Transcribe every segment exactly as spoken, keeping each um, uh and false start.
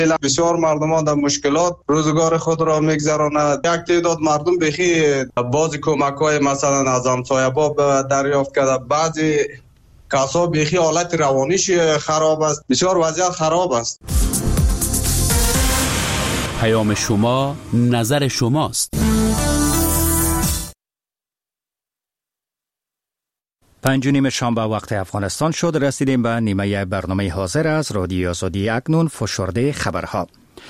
بسیار مردمان در مشکلات روزگار خود را میگذرانند. یک تعداد مردم بخی بعضی کمک‌های مثلا از همسایه با دریافت کرده، بعضی کسا بخی حالت روانیش خراب است. بسیار وضعیت خراب است. پیام شما، نظر شماست. پنج و نیم شام به وقت افغانستان شد. رسیدیم به نیمه برنامه حاضر از رادیو آزادی. اکنون فشرده خبرها.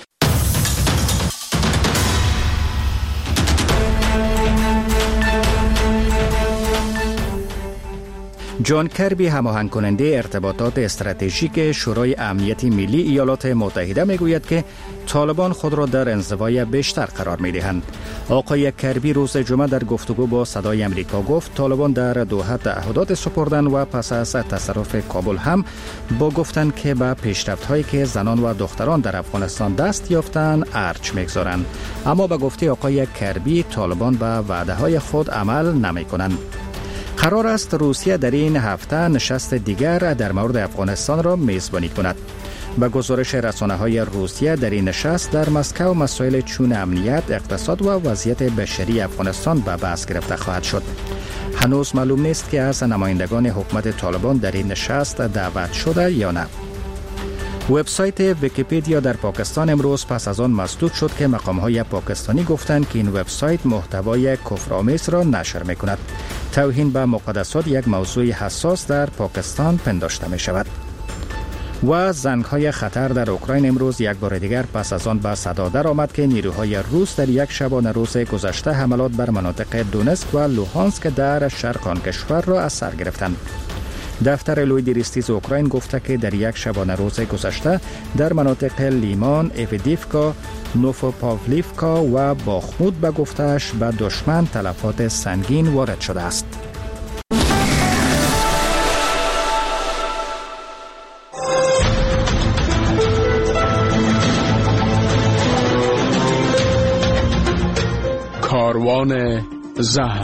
جان کربی، هماهنگ کننده ارتباطات استراتژیک شورای امنیت ملی ایالات متحده، میگوید که طالبان خود را در انزوای بیشتر قرار میدهند. آقای کربی روز جمعه در گفتگو با صدای امریکا گفت طالبان در دوحه تعهدات سپردن و پس از تصرف کابل هم با گفتن که به پیشرفت‌هایی که زنان و دختران در افغانستان دست یافتند ارج میگذارند. اما به گفته آقای کربی طالبان به وعده‌های خود عمل نمی‌کنند. قرار است روسیه در این هفته نشست دیگر در مورد افغانستان را میزبانی کند. به گزارش رسانه‌های روسیه در این نشست در مسکو مسائل چون امنیت، اقتصاد و وضعیت بشری افغانستان به بحث گرفته خواهد شد. هنوز معلوم نیست که از نمایندگان حکومت طالبان در این نشست دعوت شده یا نه. وبسایت ویکی‌پدیا در پاکستان امروز پس از آن مسدود شد که مقام‌های پاکستانی گفتند که این وبسایت محتوای کفرآمیز را نشر می‌کند. توهین به مقدسات یک موضوع حساس در پاکستان پنداشته می‌شود. و زنگ‌های خطر در اوکراین امروز یک بار دیگر پس از آن به صدا درآمد که نیروهای روس در یک شبانه روز گذشته حملات بر مناطق دونسک و لوهانسک در شرق آن کشور را از سر گرفتند. دفتر لویدریستیز اوکراین گفته که در یک شبانه روز گذشته در مناطق لیمان، اویدیفکا، نوفوپاولیفکا و باخمود به گفتهش به دشمن تلفات سنگین وارد شده است. کاروان زهر.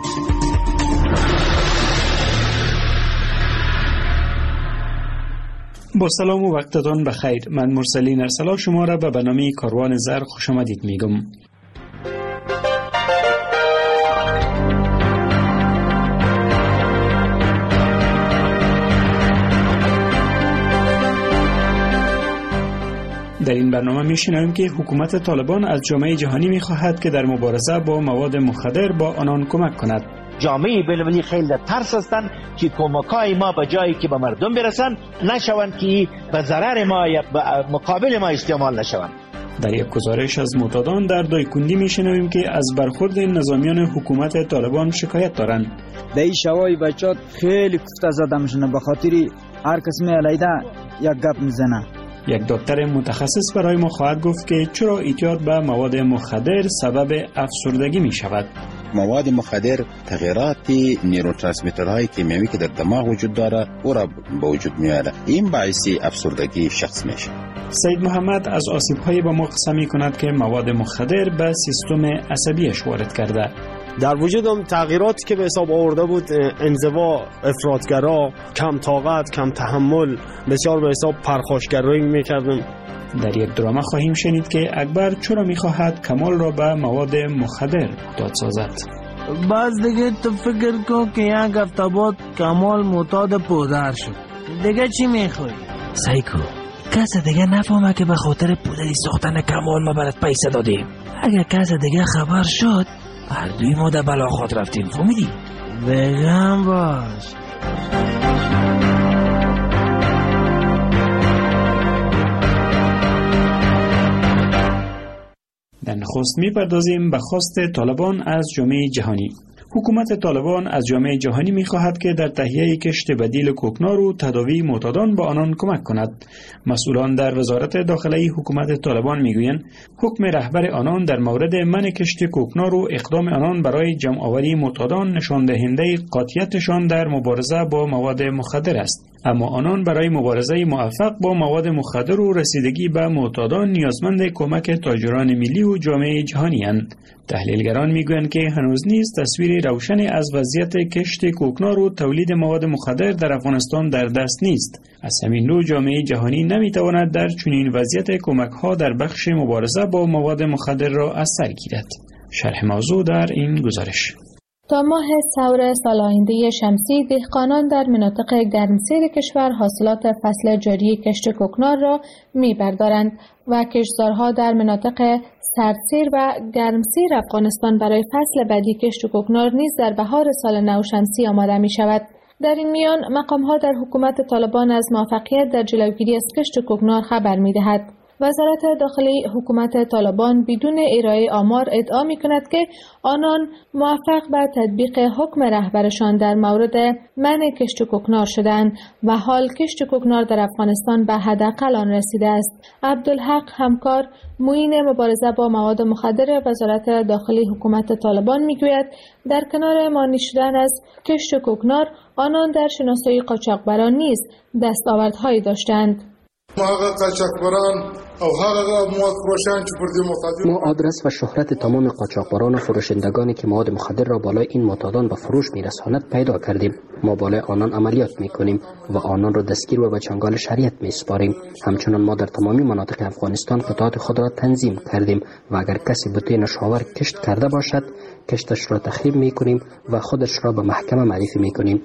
با سلام و وقتتان بخیر. من مرسلین ارسلا شما را به برنامه کاروان زر خوش آمدید میگم. در این برنامه میشنویم که حکومت طالبان از جامعه جهانی میخواهد که در مبارزه با مواد مخدر با آنان کمک کند. جامعه بین‌المللی خیلی ترس هستند که کمک‌های ما به جایی که به مردم برسن نشوند که به ضرر ما یا به مقابل ما استعمال نشوند. در یک گزارش از معتادان در دایکندی میشنویم که از برخورد نظامیان حکومت طالبان شکایت دارند. در این شوای بچات خیلی کفته زده میشنه به خاطری هر کس میالیده یک گپ میزنه. یک دکتر متخصص برای ما خواهد گفت که چرا اعتیاد به مواد مخدر سبب افسردگی می شود. مواد مخدر تغییرات نیوروترانسمیترهای کیمیایی که در دماغ وجود داره او را به وجود میاره. این باعث افسردگی شخص میشه. سید محمد از آسیب‌های با ما قصه می کند که مواد مخدر به سیستم عصبیش وارد کرده. در وجودم تغییراتی که به حساب آورده بود انزوا، افراطگرا، کم طاقت، کم تحمل، بسیار به حساب پرخاشگرایی میکردم. در یک درامه خواهیم شنید که اکبر چرا میخواهد کمال را به مواد مخدر داد سازد. باز دیگه تو فکر کن که یک هفته بعد کمال معتاد پودر شد. دیگه چی میخوای؟ سایکو کس دیگه نفهمه که به خاطر پودری ساختن کمال ما برات پیسه دادیم. اگر کس دیگه خبر شد هر دوی ما در بلاخات رفتیم. فهمیدی؟ بگم باش. در نخست میپردازیم به خواست طالبان از جامعه جهانی. حکومت طالبان از جامعه جهانی می‌خواهد که در تهیه کشت بدیل کوکنار و تداوی معتادان با آنان کمک کند. مسئولان در وزارت داخلی حکومت طالبان میگویند حکم رهبر آنان در مورد منع کشت کوکنار و اقدام آنان برای جمع آوری معتادان نشان دهنده قاطعیتشان در مبارزه با مواد مخدر است. اما آنان برای مبارزه موفق با مواد مخدر و رسیدگی به معتادان نیازمند کمک تاجران ملی و جامعه جهانی اند. تحلیلگران میگویند که هنوز نیز تصویر روشنی از وضعیت کشت کوکنار و تولید مواد مخدر در افغانستان در دست نیست. از همین رو جامعه جهانی نمیتواند در چنین وضعیت کمک‌ها در بخش مبارزه با مواد مخدر را از سر گیرد. شرح موضوع در این گزارش. تا ماه ثور سال آینده شمسی دهقانان در مناطق گرمسیر کشور حاصلات فصل جاری کشت کوکنار را می‌بردارند و کشتزارها در مناطق سردسیر و گرمسیر افغانستان برای فصل بعدی کشت کوکنار نیز در بهار سال نو شمسی آماده می‌شود. در این میان مقام‌ها در حکومت طالبان از موفقیت در جلوگیری از کشت کوکنار خبر می‌دهد. وزارت داخلی حکومت طالبان بدون ارائه آمار ادعا می‌کند که آنان موفق به تطبیق حکم رهبرشان در مورد منع کشت کوکنار شدند و حال کشت کوکنار در افغانستان به حداقل آن رسیده است. عبدالحق همکار معین مبارزه با مواد مخدر وزارت داخلی حکومت طالبان میگوید در کنار مانی شدن از کشت کوکنار آنان در شناسایی قاچاقبران نیز دستاوردهایی داشتند. ما آدرس و شهرت تمام قاچاقبران و فروشندگانی که مواد مخدر را بالای این معتادان به فروش میرساند پیدا کردیم. ما بالای آنان عملیات میکنیم و آنان را دستگیر و به چنگال شریعت میسپاریم. همچنان ما در تمامی مناطق افغانستان قطعات خود را تنظیم کردیم و اگر کسی بوته نشاور کشت کرده باشد کشتش را تخریب میکنیم و خودش را به محکمه معرفی میکنیم.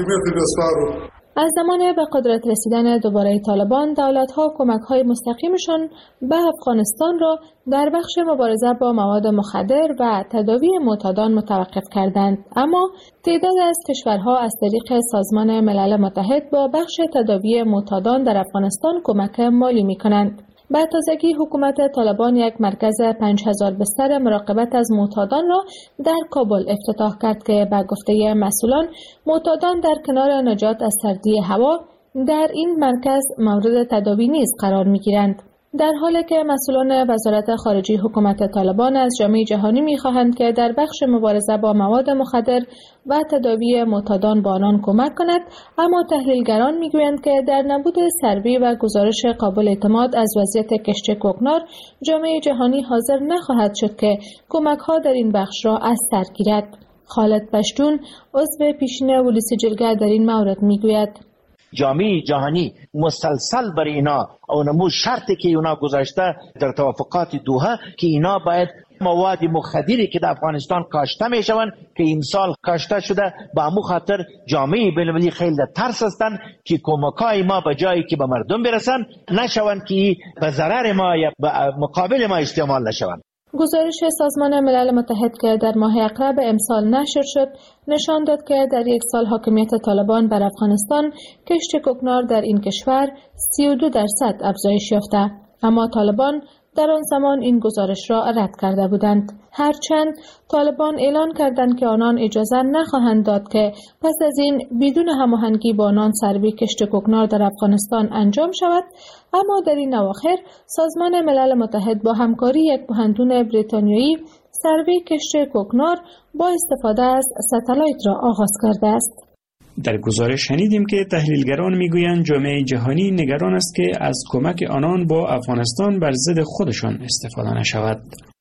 از زمان به قدرت رسیدن دوباره طالبان، دولت‌ها کمک‌های مستقیمشان به افغانستان را در بخش مبارزه با مواد مخدر و تداوی معتادان متوقف کردند. اما تعداد از کشورها از طریق سازمان ملل متحد با بخش تداوی معتادان در افغانستان کمک مالی می‌کنند. به تازگی حکومت طالبان یک مرکز پنج هزار بستر مراقبت از معتادان را در کابل افتتاح کرد که به گفته مسئولان معتادان در کنار نجات از سردی هوا در این مرکز مورد تداوی نیز قرار می‌گیرند. در حالی که مسئولان وزارت خارجه حکومت طالبان از جامعه جهانی می‌خواهند که در بخش مبارزه با مواد مخدر و تداوی معتادان با آنان کمک کند، اما تحلیلگران می‌گویند که در نبود سروی و گزارش قابل اعتماد از وضعیت کشت کوکنار، جامعه جهانی حاضر نخواهد شد که کمک‌ها در این بخش را از سر گیرد. خالد پشتون عضو پیشین ولسی جرگه در این مورد می‌گوید جامعه جهانی مسلسل بر اینا او نمو شرطی که اینا گذاشته در توافقات دوحه که اینا باید مواد مخدری که در افغانستان کاشته می شوند که امسال کاشته شده با امو خاطر جامعه بین‌المللی خیلی ترس هستند که کمکای ما به جایی که به مردم برسن نشوند که به ضرر ما یا به مقابل ما استعمال نشوند. گزارش سازمان ملل متحد که در ماه اقرب امسال نشر شد نشان داد که در یک سال حاکمیت طالبان بر افغانستان کشت کوکنار در این کشور سی و دو درصد افزایش یافته، اما طالبان در آن زمان این گزارش را رد کرده بودند. هرچند طالبان اعلان کردند که آنان اجازه نخواهند داد که پس از این بدون هماهنگی با آنان سروی کشت کوکنار در افغانستان انجام شود، اما در این اواخر سازمان ملل متحد با همکاری یک پوهنتون بریتانیایی سروی کشت کوکنار با استفاده از ستلایت را آغاز کرده است. در گزارش شنیدیم که تحلیلگران میگویند جامعه جهانی نگران است که از کمک آنان با افغانستان بر ضد خودشان استفاده نشود.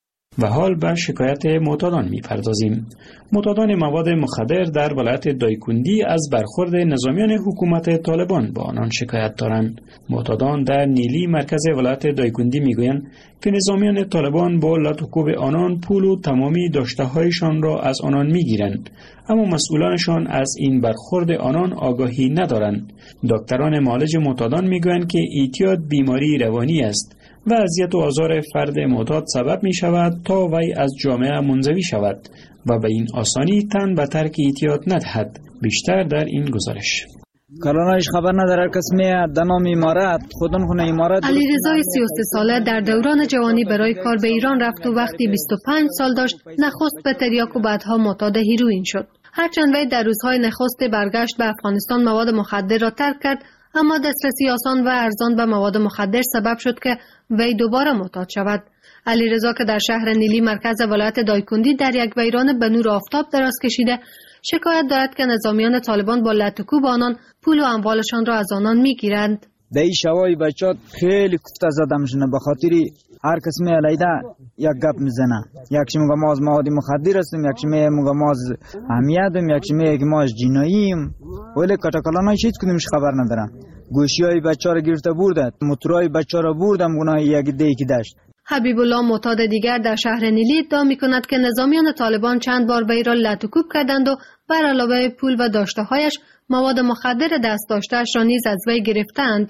و حال به شکایت معتادان میپردازیم. معتادان مواد مخدر در ولایت دایکندی از برخورد نظامیان حکومت طالبان با آنان شکایت دارند. معتادان در نیلی مرکز ولایت دایکندی میگویند که نظامیان طالبان با لطوکوب آنان پول و تمامی داشته‌هایشان را از آنان میگیرند، اما مسئولانشان از این برخورد آنان آگاهی ندارند. دکتران معالج معتادان میگویند که اعتیاد بیماری روانی است و اذیت و آزار فرد معتاد سبب می شود تا وی از جامعه منزوی شود و به این آسانی تن به ترک اعتیاد ندهد. بیشتر در این گزارش. کارانایش خبر نداره کس میاد دنام امارات خودن خونه امارات. علیرضا سی و سه ساله در دوران جوانی برای کار به ایران رفت و وقتی بیست و پنج سال داشت نخست به تریاک و بعدها معتاد هیروئین شد. هرچند وی در روزهای نخست برگشت به افغانستان مواد مخدر را ترک کرد، اما دسترسی آسان و ارزان به مواد مخدر سبب شد که وی دوباره معتاد شود. علیرضا که در شهر نیلی مرکز ولایت دایکندی در یک ویران به نور آفتاب دراز کشیده، شکایت دارد که نظامیان طالبان با لطوکوب آنان پول و اموالشان را از آنان میگیرند. در این شوای بچات خیلی کوفته زدمشونه به خاطری هر کس می علیده یک گپ میزنه. یکشی میگه ما از مواد مخدر هستیم، یکشی میگه ما از اهمیتیم، یکشی میگه ما از جناییم. ولی کاتاکالانای هیچ کدومش خبر ندارن. گوشیای بچه را گرفته برده، موتورای بچه را بردم گناه یک دی که داشت. حبیب الله معتاد دیگر در شهر نیلی ادعا می‌کند که نظامیان طالبان چند بار وی را لطوکوب کردند و بر علاوه پول و داشته‌هایش مواد مخدر دست داشته‌اش را نیز از وی گرفتند.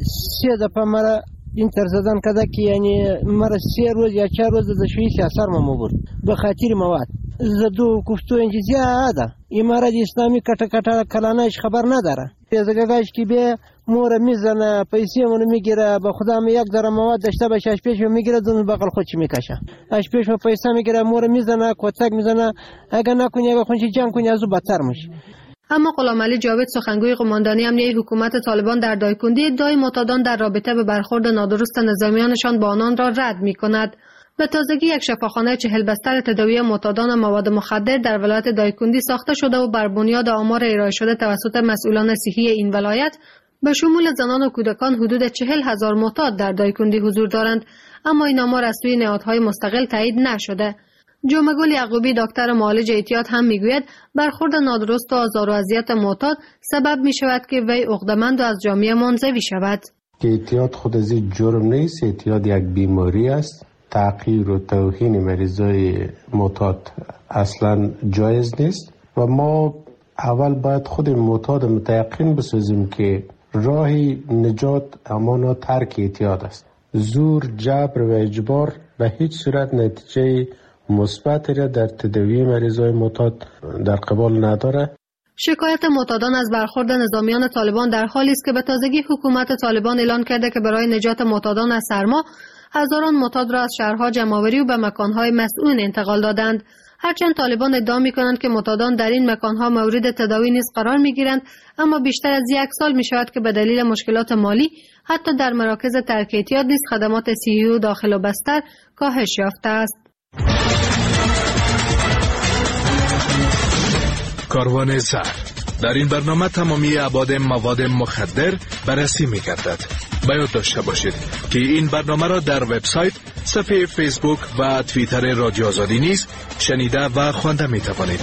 سه دفعه مرا این ترسدن کرده که یعنی مرا سه روز یا چهار روز از شویش اثر ما برد به خاطر مواد. زدو گفتو اینجا زیاده. این مرا اسلامی کټ کټ کلانش خبر نداره. پیزگاش که به مور میزنه پیسې مون میگیره به خدا می یک ذره مواد داشته باشه اش پیش میگیره دون بغل خودش میکشه اش پیش پیسې میگیره مور میزنه کوتک میزنه اگه نکنی اگه خونچ جمع کنی ازو بدتر میشه. اما غلام علی جاوید سخنگوی قماندانی امنیه حکومت طالبان در دایکندی ادعای معتادان در رابطه به برخورد نادرست نظامیانشان با آنان را رد میکند. به تازگی یک شفاخانه چهل بستر تداوی معتادان مواد مخدر در ولایت دایکندی ساخته شده و بر بنیاد آمار ارائه شده توسط مسئولان صحی این ولایت به شمول زنان و کودکان حدود چهل هزار معتاد در دایکندی حضور دارند، اما این آمار از سوی نهادهای مستقل تایید نشده. جمعه‌گل یعقوبی دکتر معالج اعتیاد هم میگوید برخورد نادرست و آزار و اذیت معتاد سبب می شود که وی عقده‌مند و از جامعه منزوی شود. اعتیاد خود از جرم نیست، اعتیاد یک بیماری است. تعقیر و توهین مریضای معتاد اصلا جایز نیست و ما اول باید خود معتاد متیقن بسازیم که راه نجات همانا ترک اعتیاد است. زور، جبر و اجبار به هیچ صورت نتیجه مثبت را در تداوی مریضای معتاد در قبال نداره. شکایت معتادان از برخورد نظامیان طالبان در حالی است که به تازگی حکومت طالبان اعلان کرده که برای نجات معتادان از سرما هزاران معتاد را از شهرها جمع‌آوری و به مکانهای مسئول انتقال دادند. هرچند طالبان ادعا می‌کنند که معتادان در این مکانها مورد تداوی نیز قرار می‌گیرند، اما بیشتر از یک سال می‌شود که به دلیل مشکلات مالی حتی در مراکز ترک اعتیاد نیز خدمات صحی و داخل و بستر کاهش یافته است. کاروان زهر در این برنامه تمامی ابعاد مواد مخدر بررسی می‌گردد. باید داشته باشید که این برنامه را در وبسایت، صفحه فیسبوک و توییتر رادیو آزادی نیز شنیده و خوانده می توانید.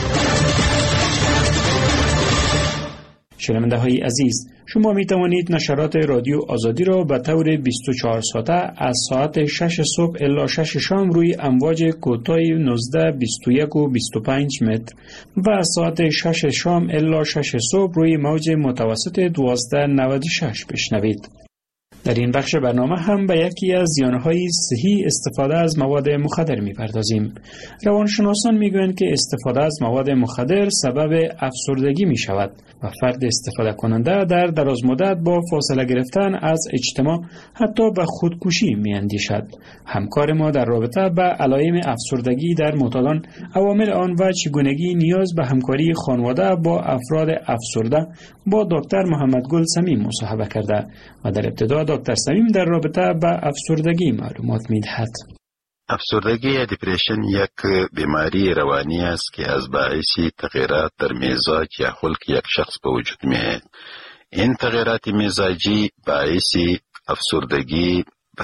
شنونده های عزیز، شما می توانید نشرات رادیو آزادی را به طور بیست و چهار ساعته از ساعت شش صبح الی شش شام روی امواج کوتاه نوزده، بیست و یک و بیست و پنج متر و از ساعت شش شام الی شش صبح روی موج متوسط دوازده نود و شش بشنوید. در این بخش برنامه هم به یکی از زیانهای صحی استفاده از مواد مخدر می‌پردازیم. روانشناسان می‌گویند که استفاده از مواد مخدر سبب افسردگی می‌شود و فرد استفاده کننده در درازمدت با فاصله گرفتن از اجتماع حتی به خودکشی می‌اندیشد. همکار ما در رابطه با علائم افسردگی در معتادان، عوامل آن و چگونگی نیاز به همکاری خانواده با افراد افسرده با دکتر محمدگل صمیم مصاحبه کرده و در ابتدا دکتر صمیم در رابطه با افسردگی معلومات می‌دهد. افسردگی یا دیپریشن یک بیماری روانی است که از باعث تغییرات در مزاج یا خلق یک شخص به وجود می‌آید. این تغییرات مزاجی باعث افسردگی،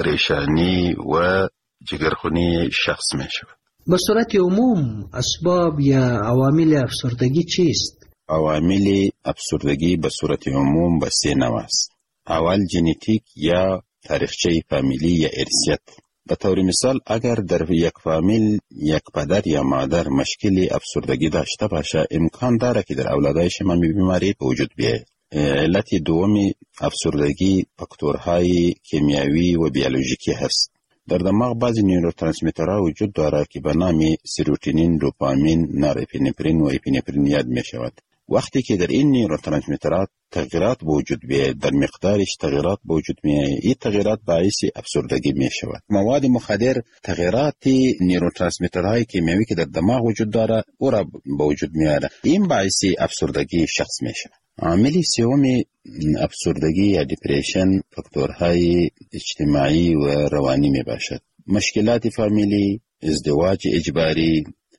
پریشانی و جگرخونی شخص می‌شود. به صورت عموم اسباب یا عوامل افسردگی چیست؟ عوامل افسردگی به صورت عموم به سه نوع است. اول ژنتیک یا تاریخچه فامیلی یا ارثیت. به طور مثال اگر در یک فامیل یک پدر یا مادر مشکل افسردگی داشته باشه، امکان داره که در اولادش هم بیماری به وجود بیاید. علت دومی افسردگی فاکتورهای کیمیاوی و بیولوژیکی هست. در دماغ بعضی نیوروترانسمیترها وجود داره که به نام سروتونین، دوپامین، نورپینفرین و اپینفرین یاد می شود. وقتی که در این نیوروترانسمیترها تغییرات به وجود بیاید، در مقدارش تغییرات به وجود میآید، این تغییرات باعث افسردگی می شود. مواد مخدر تغییرات نیوروترانسمیترهای کیمیایی که در دماغ وجود داره او را به وجود میاره، این باعث افسردگی شخص می شود. عامل سوم افسردگی یا دیپریشن فاکتورهای اجتماعی و روانی می باشد. مشکلات فامیلی، ازدواج اجباری،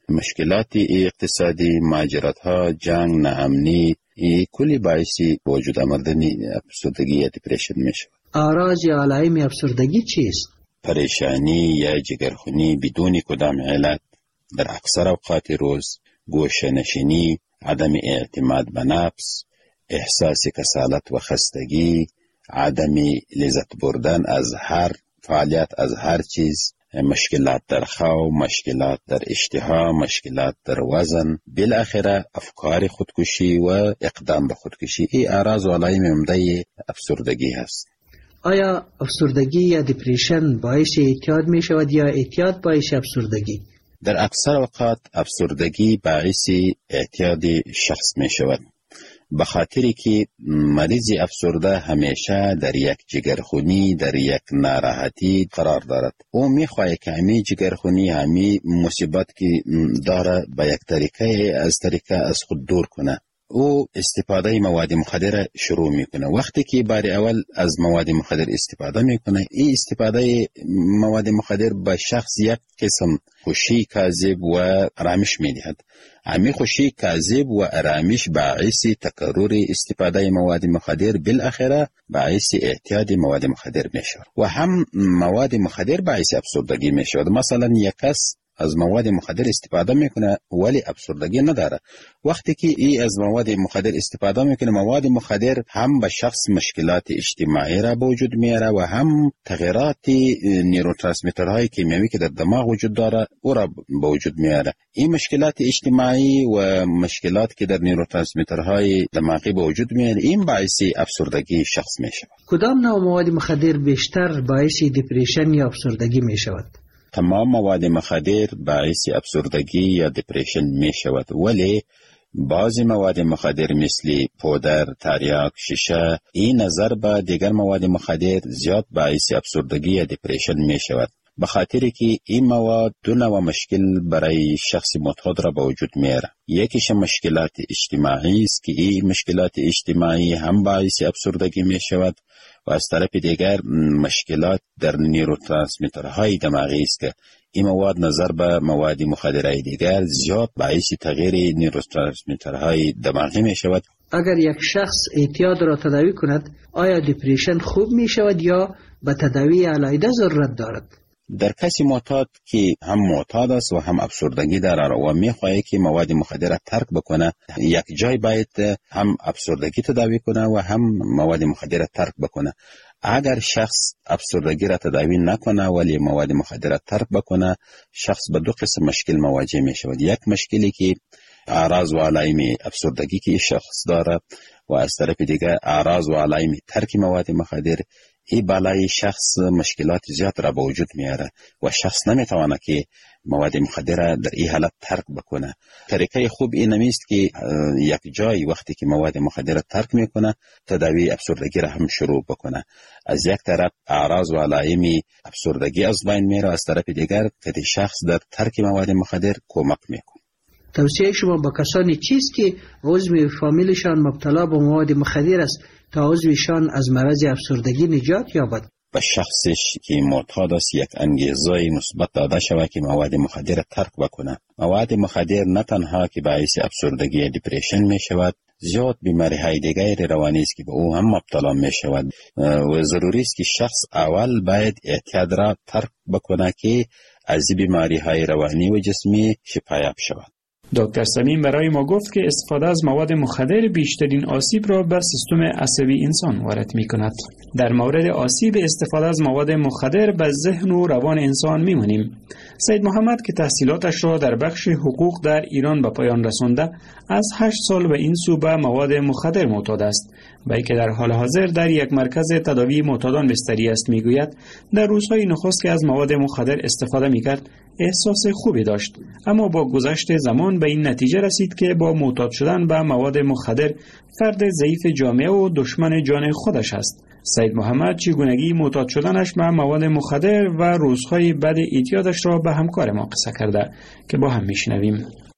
مشکلات اقتصادی، مهاجرت ها، جنگ، ناامنی، این کلی باعثی وجود آمدن افسردگی یا دپرشن میشه. آراز یا علائم افسردگی چیست؟ پریشانی یا جگرخونی بدون کدام علت در اکثر اوقات روز، گوشه نشینی، عدم اعتماد به نفس، احساس کسالت و خستگی، عدم لذت بردن از هر فعالیت، از هر چیز، مشکلات در خو، مشکلات در اشتها، مشکلات در وزن، بالاخره افکار خودکشی و اقدام به خودکشی. این اعراض و علائم عمده افسردگی هست. آیا افسردگی یا دپرشن باعث اعتیاد می شود یا اعتیاد باعث افسردگی؟ در اکثر اوقات افسردگی باعث اعتیاد شخص می شود، به خاطری که مریض افسرده همیشه در یک جگرخونی، در یک ناراحتی قرار دارد. او میخواهد که همی جگرخونی، همی مصیبت که داره به یک طریقه از طریقه از خود دور کنه. او استفاده مواد مخدر شروع میکنه. وقتی که بار اول از مواد مخدر استفاده میکنه، این استفاده مواد مخدر به شخص یک قسم خوشی کاذب و آرامش میدهد. همین خوشی کاذب و آرامش باعث تکرار استفاده مواد مخدر بالاخره باعث اعتیاد مواد مخدر میشود و هم مواد مخدر باعث افسردگی میشود. مثلا یک کس از مواد مخدر استفاده میکنه ولی افسردگی نداره. وقتی که ای از مواد مخدر استفاده میکنه، مواد مخدر هم به شخص مشکلات اجتماعی را به وجود میاره و هم تغییرات نیوروترانسمیترهای کیمیایی که در دماغ وجود داره او را به وجود میاره. این مشکلات اجتماعی و مشکلات که در نیوروترانسمیترهای دماغی به وجود میاره، این باعث افسردگی شخص میشه. کدام نوع مواد مخدر بیشتر باعث دپرشن یا افسردگی میشود؟ تمام مواد مخدر باعث افسردگی یا دپرشن می شود، ولی بعضی مواد مخدر مثل پودر، تریاک، شیشه، این نظر به دیگر مواد مخدر زیاد باعث افسردگی یا دپرشن می شود، به خاطری که این مواد دو نوع مشکل برای شخص معتاد را به وجود میاره. یکیش مشکلات اجتماعی است که این مشکلات اجتماعی هم باعث افسردگی می شود و از طرف دیگر مشکلات در نیوروترانسمیترهای دماغی است که این مواد نظر به مواد مخدرهای دیگر زیاد باعث تغییر نیوروترانسمیترهای دماغی می شود. اگر یک شخص اعتیاد را تداوی کند، آیا دپرشن خوب می شود یا به تداوی علیحده ضرورت دارد؟ در کسی معتاد که هم معتاد است و هم افسردگی دارد و میخواهد که مواد مخدر را ترک بکنه، یک جای باید هم افسردگی تداوی کنه و هم مواد مخدر را ترک بکنه. اگر شخص افسردگی را تداوی نکنه ولی مواد مخدر را ترک بکنه، شخص به دو قسم مشکل مواجه می شود. یک مشکلی که اعراض و علائم افسردگی که شخص دارد و از طرف دیگر اعراض و علائم ترک مواد مخدر، این بالای شخص مشکلات زیاد را به وجود میاره و شخص نمیتونه که مواد مخدر را در این حالت ترک بکنه. طریقه خوب این نیست که یک جای وقتی که مواد مخدر را ترک میکنه تداوی افسردگی را هم شروع بکنه. از یک طرف اعراض و علائم افسردگی از بین میره، از طرف دیگر که شخص در ترک مواد مخدر کمک میکنه. توصیه شما با کسانی چیست که عضو فامیلشان مبتلا به مواد مخدر است تا عضوشان از مرض افسردگی نجات یابد؟ به شخصش که معتاد است یک انگیزه مثبت داده شود که مواد مخدر ترک بکنه. مواد مخدر نه تنها که باعث افسردگی یا دپرشن می شود، زیاد بیماری های دیگر روانی است که به او هم مبتلا می شود و ضروری است که شخص اول باید اعتیاد را ترک بکنه که از بیماری های روانی و جسمی شفایاب شود. دکتر سلیم برای ما گفت که استفاده از مواد مخدر بیشترین آسیب را بر سیستم عصبی انسان وارد می کند. در مورد آسیب استفاده از مواد مخدر به ذهن و روان انسان می مانیم. سید محمد که تحصیلاتش را در بخش حقوق در ایران به پایان رسانده، از هشت سال به این سو به مواد مخدر معتاد است و ای که در حال حاضر در یک مرکز تداوی معتادان بستری است، می گوید در روزهای نخست که از مواد مخدر استفاده می کرد احساس خوبی داشت، اما با گذشت زمان به این نتیجه رسید که با معتاد شدن به مواد مخدر فرد ضعیف جامعه و دشمن جان خودش است. سید محمد چگونگی معتاد شدنش به مواد مخدر و روزهای بعد اعتیادش را به همکار ما قصه کرده که با هم میشنویم.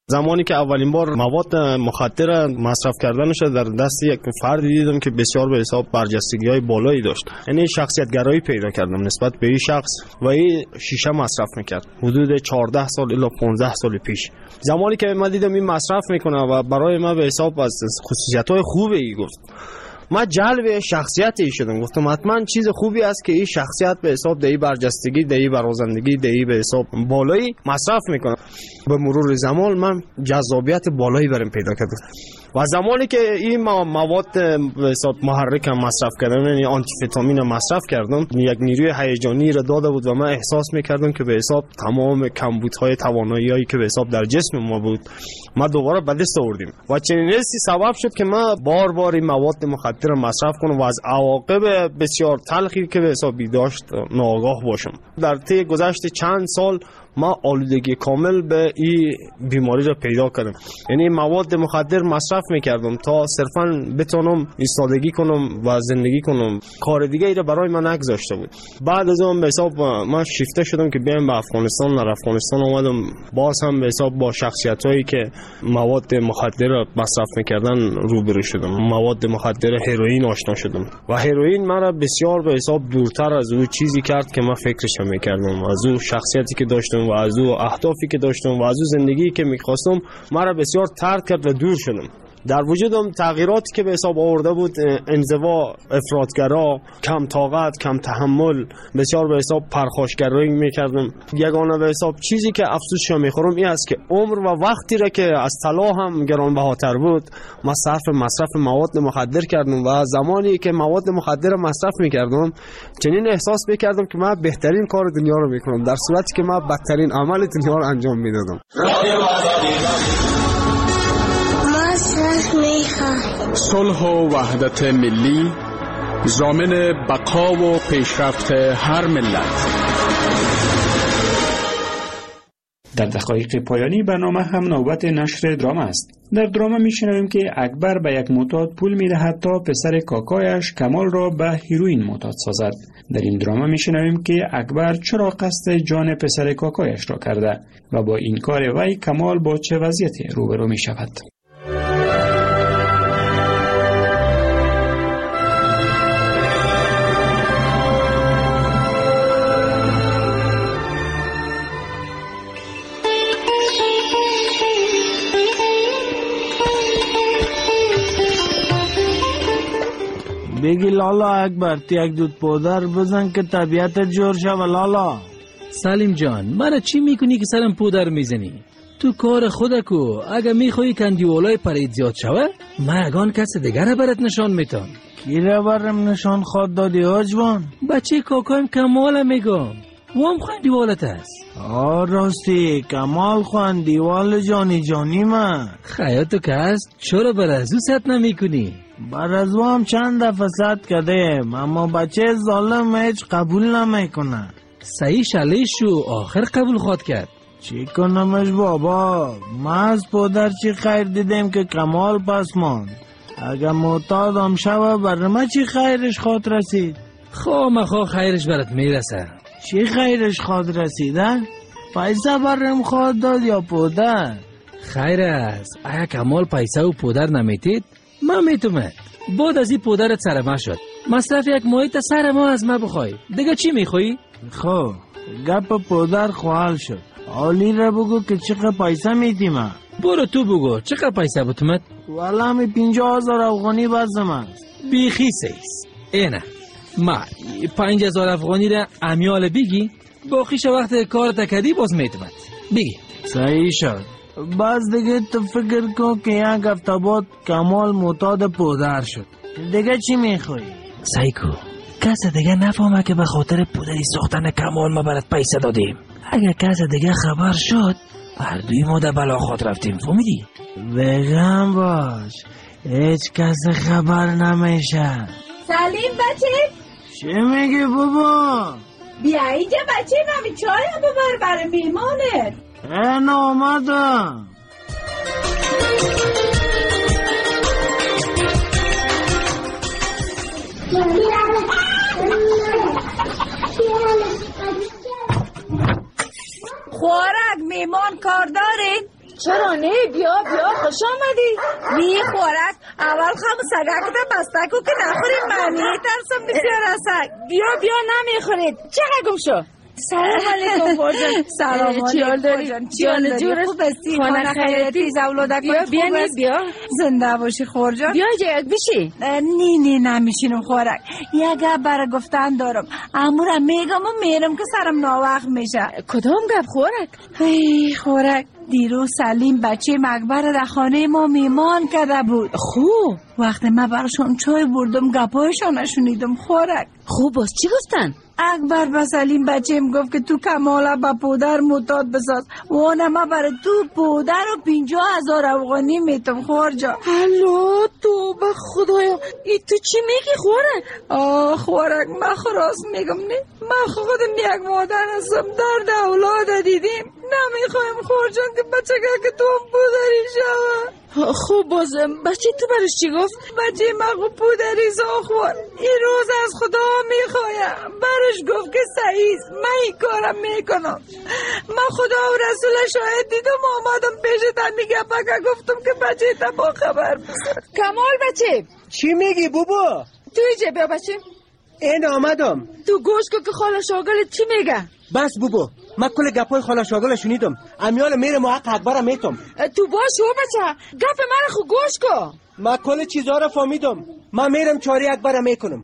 زمانی که اولین بار مواد مخدر مصرف کردنش در دست یک فردی دیدم که بسیار به حساب برجستگی‌های بالایی داشت، یعنی شخصیت گرایی پیدا کردم نسبت به این شخص و این شیشه مصرف میکرد حدود چهارده سال الی پانزده سال پیش. زمانی که من دیدم این مصرف میکنه و برای من به حساب از خصوصیت‌های خوبی ای گفت، من جلب شخصیت ای شدم. گفتم حتما چیز خوبی است که این شخصیت به حساب دهی برجستگی، دهی برازندگی، دهی به حساب بالایی مصرف میکنه. به مرور زمان من جذابیت بالایی برام پیدا کردم و زمانی که این مواد به حساب محرک مصرف کردم، یعنی آنتیفتامین مصرف کردم، یک نیروی هیجانی را داده بود و من احساس میکردم که به حساب تمام کمبودهای توانایی‌هایی که به حساب در جسم ما بود ما دوباره به دست آوردیم و چنین چیزی سبب شد که من بار بار این مواد مخدر مصرف کنم و از عواقب بسیار تلخی که به حساب داشت ناآگاه باشم. در طی گذشت چند سال ما آلودگی کامل به این بیماری را پیدا کردم، یعنی مواد مخدر مصرف میکردم تا صرفا بتونم ایستادگی کنم و زندگی کنم، کار دیگه ای را برای من نگذاشته بود. بعد از اون به حساب من شیفته شدم که بیام به افغانستان. در افغانستان اومدم باز هم به حساب با شخصیت هایی که مواد مخدر را مصرف میکردن روبرو شدم. مواد مخدر هروئین آشنا شدم و هروئین مرا بسیار به حساب دورتر از اون چیزی کرد که من فکرش میکردم، از اون شخصیتی که داشتم و از او اهدافی که داشتم و از او زندگی که میخواستم مرا بسیار طرد کرد و دور شدم. در وجودم تغییراتی که به حساب آورده بود انزوا، افراطگرا، کم طاقت، کم تحمل، بسیار به حساب پرخاشگرایی میکردم. یگانه به حساب چیزی که افسوسش میخورم این است که عمر و وقتی را که از طلا هم گرانبهاتر بود ما صرف مصرف مواد مخدر کردم و زمانی که مواد مخدر مصرف میکردم چنین احساس میکردم که من بهترین کار دنیا رو میکنم در صورتی که من بدترین عمل دنیا رو انجام میدادم. صلح و وحدت ملی ضامن بقا و پیشرفت هر ملت. در دقایق پایانی برنامه هم نوبت نشر دراما است. در دراما میشنویم که اکبر به یک معتاد پول میدهد تا پسر کاکایش کمال را به هیروئین معتاد سازد. در این دراما میشنویم که اکبر چرا قصد جان پسر کاکایش را کرده و با این کار وی کمال با چه وضعیتی روبرو میشود. بگی لالا اکبر تی یک دود پودر بزن که طبیعتت جور شو لالا. سلیم جان من چی میکنی که سرم پودر میزنی؟ تو کار خودکو اگه میخوایی کندیولای پرید زیاد شوه من اگان کس دیگر برات نشان میتم. کی را برم نشان خود دادی آجوان؟ بچه کاکایم کمال میگم وام خندیوالت است. آه راستی کمال خندیوال جانی جانی من. خیاتو که است چرا بر از او ست نمی کنی؟ بر از او هم چند دفعه ست کردیم اما بچه ظالم هیچ قبول نمی کنه. صحیح شلیش شو آخر قبول خود کرد. چی کنمش بابا؟ ما از پودر چی خیر دیدیم که کمال پس ماند. اگه معتاد هم شوه بر ما چی خیرش خود رسید؟ خواه مخواه خیرش برات میرسه. چی خیرش خود رسیده؟ پیسه برم خود داد یا پودر؟ خیر است اگه کمال پیسه و پودر نمیتید من میتومد بعد از این پودرت سر ما شد مصرف یک محیط سر ما از ما بخوای دیگه چی میخوایی؟ خب گپ پودر خوال شد آلی را بگو که چقدر پیسه میتیمه. برو تو بگو چقدر پیسه بتومد؟ والا همی پینجا هزار افغانی بازم است. بیخی سیست اینه ما پنج هزار افغانی را امیال بگی باقیش وقت کار تکدی باز میتومد بگی. صحیح شد. باز دیگه تو فکر کن که یک هفته بعد کمال معتاد پودر شد دیگه چی میخوایی؟ سایکو کس دیگه نفهمه که به خاطر پودری ساختن کمال ما برات پیسه دادیم. اگه کس دیگه خبر شد هر دوی ما در بلا خود رفتیم فهمیدی؟ بگم باش هیچ کس خبر نمیشه. سلیم بچه چی میگی بابا؟ بیا اینجا بچه ممی چای ببر برای میمانت. این آمدم. خوارک میمان کار دارید؟ چرا نه؟ بیا بیا خوش آمدی. می خورک اول خم سگک ده بستکو که نخورید من میترسم بسیار از سگ. بیا بیا نمیخورید. چقدر گم شو؟ سلام علیکم فرجان. سلام علیکم فرجان. جان جورت خوب هستی؟ خانه خیرتی زولادک بیا بیا خوب است؟ بیا زنده باشی خورجان. بیا جایت بشی. نی نی نمیشینم خورک. یک گپ برای گفتن دارم. امورم میگم و میرم که سرم ناوقت میشه. کدام گپ خورک؟ ای خورک دیروز سلیم بچه مکبر در خانه ما میمان کرده بود. خوب. وقتی من براشون چای بردم گپایشان شنیدم خورک. خوب باز چی گفتن؟ اکبر به سلیم بچه‌م گفت که تو کماله با پودر معتاد بساز و اونم من برای تو پودر و پینجاه هزار افغانی میتم خورجا. الو تو به خدایا ای تو چی میگی خورک؟ آه خورک من خراس میگم نه من خودم یک مادر هستم درد اولاد دیدیم نمیخوایم خورجان که بچه که تو هم پودری شود. خوب بازم بچه تو برش چی گفت؟ بچه من پودری زا خور این روز از خدا میخوایم برش گفت که سعید من این کارم میکنم. من خدا و رسول شاهد دیدم آمدم پیشتن میگه بگه گفتم که بچه تا با خبر بسر. کمال بچه چی میگی بابا؟ تو ایجا بیا بچه. این آمدم. تو گوش که خاله شاگل چی میگه؟ بس بابا من کل گپای خاله شاگل شنیدم. امیال میرم و حق اکبر میتم. تو باش و بچه گپ من خو گوش کو. من کل چیزا رو فهمیدم. من میرم چاری اکبر میکنم.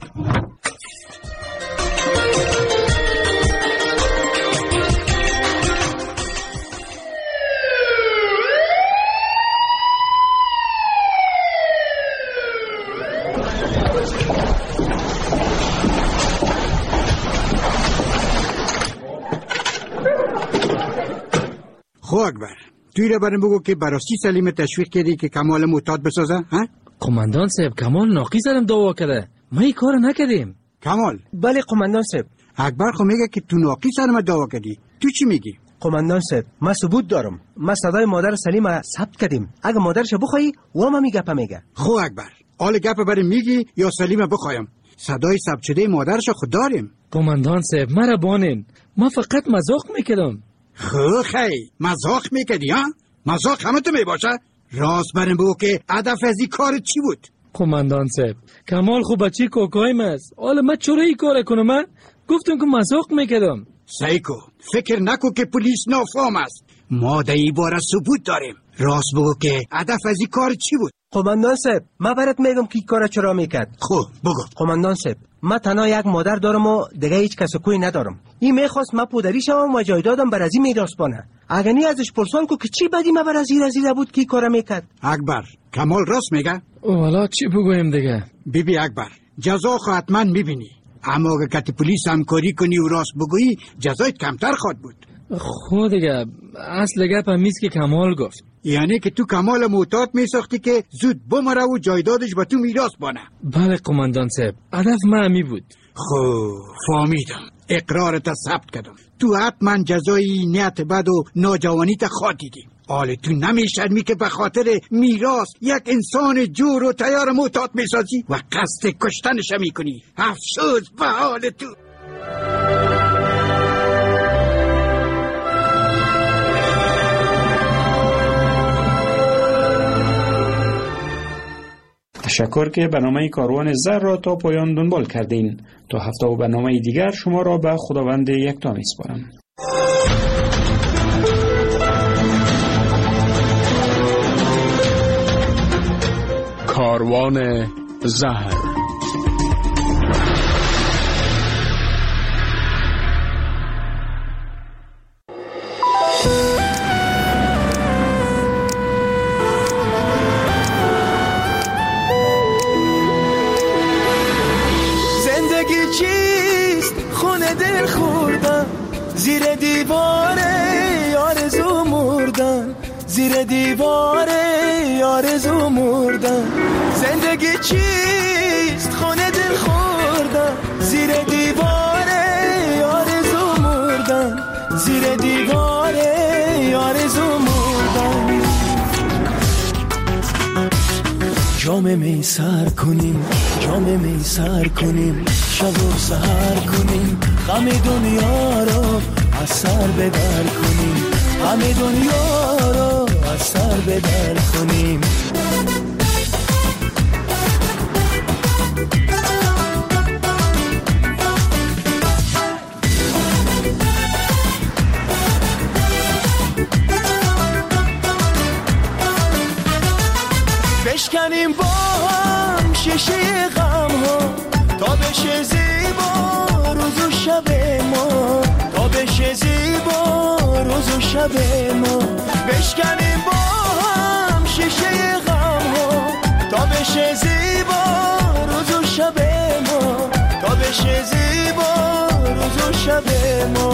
خو اکبر توی رو برم بگو که براستی سلیم تشویق کردی که کمال معتاد بسازه ها؟ قماندان صاحب کمال ناقی سرم دعوا کرده ما این کار نکردیم. کمال؟ بله قماندان صاحب. اکبر خو میگه که تو ناقی سرم دعوا کردی. تو چی میگی؟ قماندان صاحب من ثبوت دارم. ما صدای مادر سلیم ثبت کردیم. اگه مادرش بخوای و ما میگه میگه. خو اکبر آل گپ برای میگی یا سلیم بخوایم؟ صدای ثبت شده مادرش خود داریم. قماندان صاحب مرا بانین ما فقط مزاق میکردم. خو خی مزاق میکردی ها؟ مزاق همه تو میباشه؟ راست برم بگو که هدف از این کار چی بود؟ قماندان صاحب کمال خوب بچه کوکایم است. حالا من چرا این کار کنم؟ من گفتم که مزاق میکردم. سایکو فکر نکن که پلیس نافهم است. ما در این باره ثبوت داریم. راست بگو که هدف از این کار چی بود؟ قماندان صاحب من برات میگم که این کار چرا میکرد. خب بگو. قماندان صاحب من تنها یک مادر دارم و دیگه هیچ کس کوی ندارم. این میخواست من پدری شوم و جایدادم بر از این میراث بانه. اگه نی ازش پرسان کو که چی بدی من بر از این رزیده بود که کار میکرد. اکبر کمال راست میگه؟ والا چی بگویم دیگه؟ بی بی اکبر جزا خو حتما میبینی. اما اگه کتی پلیس همکاری کنی و راست بگویی جزایت کمتر خواهد بود. خود دیگه اصل گپ هم نیست که کمال گفت. یعنی که تو کمال معتاد میساختی که زود بمره و جایدادش به تو میراث بانه. بله قماندان صاحب هدف من همی بود. خب فهمیدم اقرارت ثبت کردم. تو حتما جزای نیت بد و ناجوانیت خاطیدی. حال تو نمیشرمی که به خاطر میراث یک انسان جور و تیار معتاد میسازی و قصد کشتنش میکنی. افسوس به حال تو. تشکر که برنامه کاروان زر را تا پایان دنبال کردین. تا هفته و برنامه دیگر شما را به خداوند یکتا میسپارم. کاروان زهر. زیر دیواره آرزو مردن، زیر دیواره آرزو مردن. زندگی چیست خونه دل خوردن، زیر دیواره آرزو مردن، زیر دیواره آرزو مردن. جام می سر کنیم، جام می سر کنیم، شب و سحر کنیم، غم دنیا رو از سر بدر کنیم. همه دنیا رو از سر به در کنیم. بشکنیم با هم شیشه غم ها تا بشه زیبا روز و شب ما، تا بشه زیبا روز و شب ما. بشکنیم با هم شیشه غم ها تا بشه زیبا روز و شب ما، تا بشه زیبا روز و شب ما.